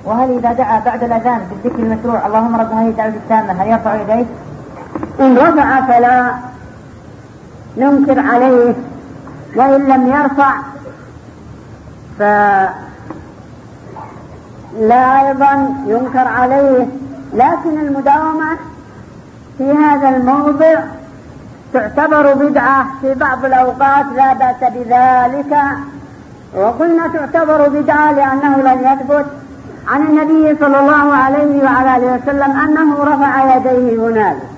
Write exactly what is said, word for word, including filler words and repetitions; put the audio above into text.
وهل إذا دعا بعد الأذان بالذكر المشروع اللهم رب هذه الدعوة التامة هل يرفع يديه؟ إن رفع فلا ننكر عليه، وإن لم يرفع فلا أيضا ينكر عليه، لكن المداومة في هذا الموضع تعتبر بدعة في بعض الأوقات لا بأس بذلك. وقلنا تعتبر بدعة لأنه لم يثبت عن النبي صلى الله عليه وعلى آله وسلم أنه رفع يديه هنالك.